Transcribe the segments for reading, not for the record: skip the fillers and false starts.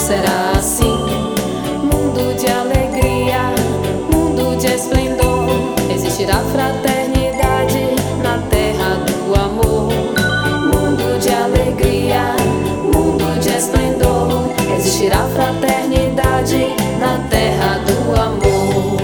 será assim. Mundo de alegria, mundo de esplendor. Existirá fraternidade na terra do amor. Mundo de alegria, mundo de esplendor. Existirá fraternidade na terra do amor.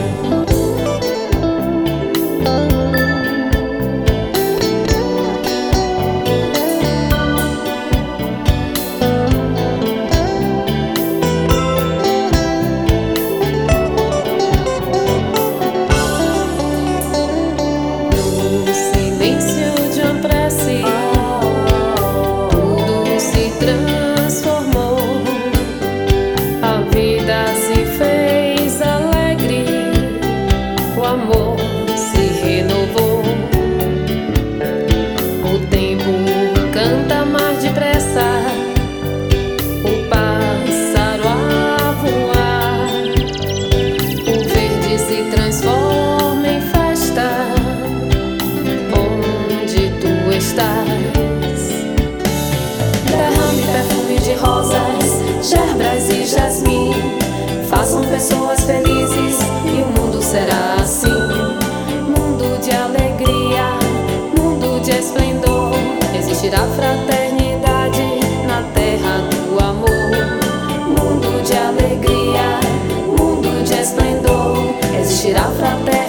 Transformou, a vida se fez alegre, o amor se renovou. O tempo canta mais depressa, o pássaro a voar, o verde se transforma em festa, onde tu estás. Perfume de rosas, gerbras e jasmim, façam pessoas felizes e o mundo será assim. Mundo de alegria, mundo de esplendor. Existirá fraternidade na terra do amor. Mundo de alegria, mundo de esplendor. Existirá fraternidade